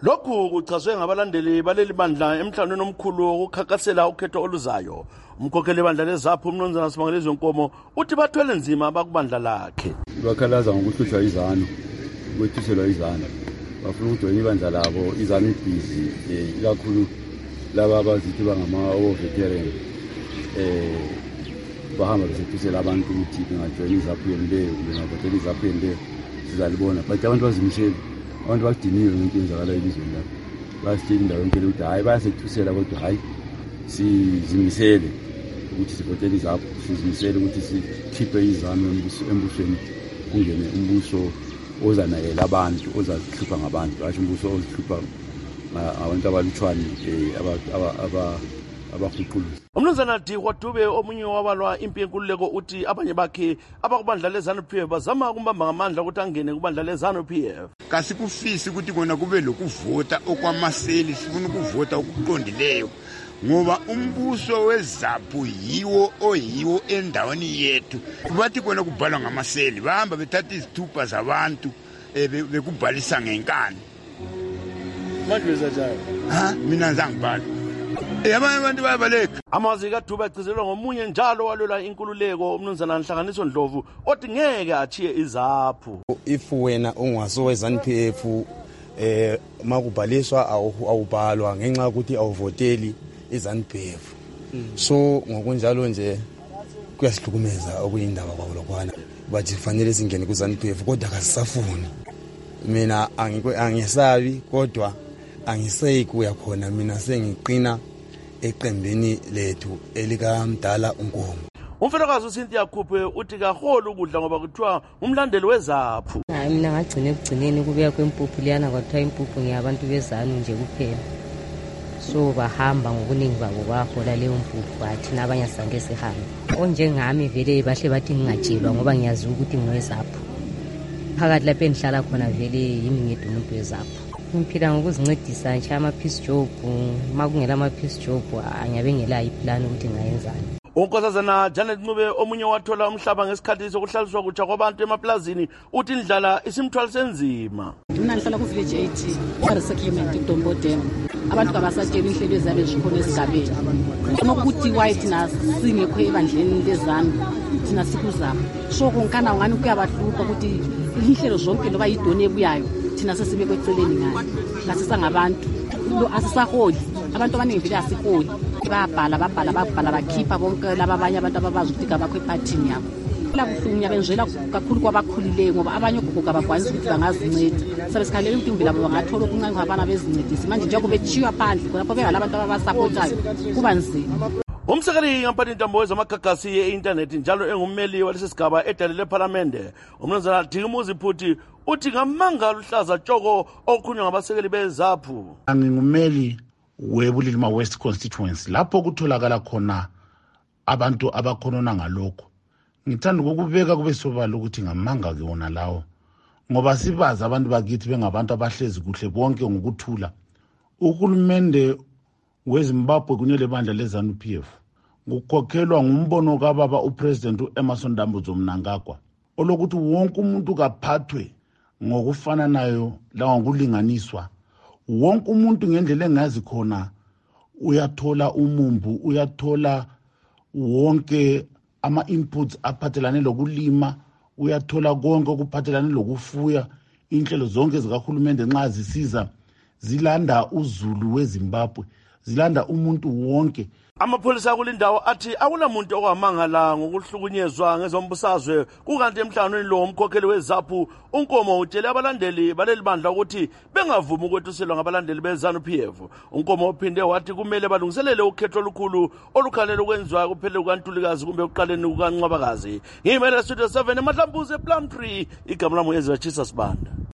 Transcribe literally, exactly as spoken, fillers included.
Lokhu kuchazwe ngabalandeli baleli bandla emhlanganweni omkhulu wokukhankasela ukhetho oluzayo. Umkhokheli webandla leZAPHU uMnumzana Sibangelizwe Nkomo uthi bathwele nzima abakubandla lakhe. Bakhalaza ngokuhluthwa izano, ukwethuselwa izano. Bafuna ukujoyina ibandla labo izano ibhizi ikakhulu laba abazithi bangama-veteran eh bahamba besethusela abantu ukuthi bengajoyina iZAPHU yemleyo kumbe bangavotela iZAPHU yemleyo sizalibona. But abantu bazimisele, abantu badiniwe ngento enzakala elizweni lapho. Basitshela indawo yonke ukuthi hayi bayasethusela kodwa hayi sizimisele ukuthi sivotele iZAPHU, sizimisele ukuthi sikhiphe izano embusweni kungene umbuso ozanakela abantu, ozahlupha ngabantu, asho umbuso ozihlupha abantu abalutshwane aba abakhulu. Umnumzana Dikwa Dube omunye wabalwa impi yenkululeko uthi abanye bakhe abakubandla leZANU-P F bazama ukumbamba ngamandla ukuthi angene kubandla leZANU-P F. Kasikufisi ukuthi kona kube lokuvota okwamaseli, sifuna ukuvota okuqondileyo ngoba umbuso weZAPHU yiwo oyiwo endaweni yethu. Bathi kona kubhalwa ngamaseli, bahamba bethatha izithupha zabantu bekubhalisa ngenkani. Manje bezajaya ha mina ngizangibhala yabanye abantu bayabaleka. Amazwi kaDube agcizelwa ngomunye njalo walwela inkululeko umnumzana Nhlanganiso Ndlovu othi ngeke achiye iZAPHU. If wena ungasowe ZANU-P F eh makubhaliswa awubhalwa ngenxa ukuthi awuvoteli iZANU-P F. So ngokunjalo nje kuyasihlukumeza okuyindaba kwawo lokwana bathi fanele singene kuZANU-P F kodwa kasisafuni. Mina angisabi kodwa angiseki kuya khona, mina sengiqina eqembeni lethu elikamdala uNkomo. Umfelokazi uCynthia Khuphe uthi kaholo ukudla ngoba kuthiwa umlandeli weZAPHU. Hayi mina ngagcina ekugcineni kubuya kwempuphu liyana kwathiwa impuphu ngiyabantu beZANU nje kuphela. So bahamba ngokuningi babo bahola leyo mpuphu bathi nabanye sange sihambe. Onjengami vele bahle bathi ngingatshelwa ngoba ngiyazi ukuthi ngiweZAPHU. Phakathi lapho endihlala khona vele yimi ngedwa umuntu weZAPHU. Ngiphila ngokuzincedisa nje ama-peace job, makungela ama-peace job angabe ngelayo iplan ukuthi ngayenzani. Unkosazana Janet Ncube omunye wathola umhlaba ngesikhathi sokuhlaliswa kutsha kwabantu emaplazini uthi indlala isimthwalise enzima. Mina ngihlala ku village eighty resettlement eDombo Dam. Abantu kabasatshela inhlelo ezabe zikhona esigabeni. Nokuthi white na singekho ebandleni leZANU thina sikuzama. So konkana ngani kuyabahlupha ukuthi inhlelo zonke loba yidone ebuyayo thina sesibe kweceleni ngani. Ngasisa ngabantu lo asisaholi. Abantu abaningi vile asiholi. Babhala babhala babhala bakhipha bonke laba abanye abantu ababazi ukuthi kabakho epartini yabo. La kuhlunya benzela kakhulu kwabakhulileyo ngoba abanye ugugu abakwazi ukuthi bangazinceda. Sabe sikhalela ukuthi imvila bangathola okuncane kwabana bezincedisa. Manje njengoba bethiwa phandle lapho bengalabo abantu abasupportayo kuba nzima. Umsekeli ngampani intambo wezamagagasi ye-internet njalo engummeli walesi sigaba edale leParlamente umnumzana Dikimuzi Phuthi uthi ngamanga luhlaza tshoko okukhulunywa ngabasekeli beZAPHU. Angingummeli weBulilima West constituency lapho kutholakala khona abantu abakhonona ngalokho. Ngithanda ukubeka kube sobala ukuthi ngamanga ke wona lawo ngoba sibaza abantu bakithi bengabantu abahlezi kuhle bonke ngokuthula. Uhulumende weZimbabwe kunye lebandla leZANU-P F ngukhokhelwa ngumbono kababa uPresident uEmmerson Dambudzo Mnangagwa olokuthi wonke umuntu kaphathwe ngokufana nayo lawa ngokulinganiswa. Wonke umuntu ngendlela engazi khona uyathola umumbu, uyathola wonke ama inputs aphathelane lokulima, uyathola konke okuphathelane lokufuya. Inhlelo zonke zikahulumende nxa zisiza zilanda uzulu weZimbabwe, zilanda umuntu wonke. Amapholisa kulindawo athi akulamuntu okwamangala ngokuhlukunyezwa ngezombusazwe kukanti emhlanganweni lo umkhokheli weZAPHU uNkomo utshele abalandeli baleli bandla ukuthi bengavumi ukwethuselwa ngabalandeli beZANU-P F. uNkomo uphinde wathi kumele balungiselele ukhetho olukhulu olukhanele ukwenziwa kuphele kukaNtulikazi kumbe uqaleni kukaNcwabakazi. Ngimele Studio seven eMahlambuze ePlumtree, igama lami uEzra Chisas Banda.